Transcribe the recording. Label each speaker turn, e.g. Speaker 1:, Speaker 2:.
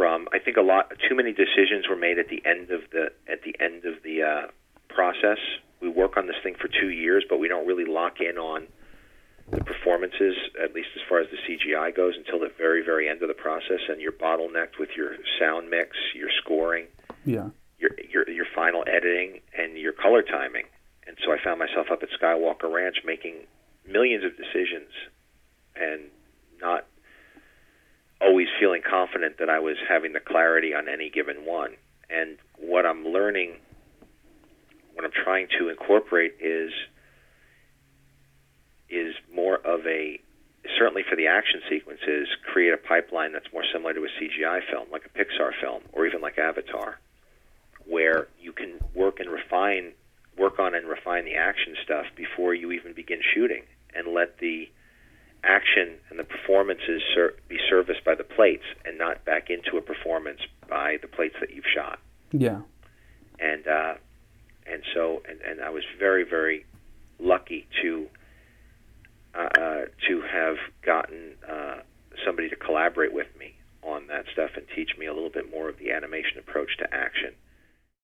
Speaker 1: from, I think too many decisions were made at the end of the process. We work on this thing for 2 years, but we don't really lock in on the performances, at least as far as the CGI goes, until the very, very end of the process, and you're bottlenecked with your sound mix, your scoring, your final editing, and your color timing. And so I found myself up at Skywalker Ranch making millions of decisions and not always feeling confident that I was having the clarity on any given one. And what I'm learning, what I'm trying to incorporate is more of a, certainly for the action sequences, create a pipeline that's more similar to a CGI film, like a Pixar film, or even like Avatar, where you can work on and refine the action stuff before you even begin shooting, and let the action and the performances be serviced by the plates and not back into a performance by the plates that you've shot.
Speaker 2: Yeah.
Speaker 1: And I was very, very lucky to have gotten somebody to collaborate with me on that stuff and teach me a little bit more of the animation approach to action.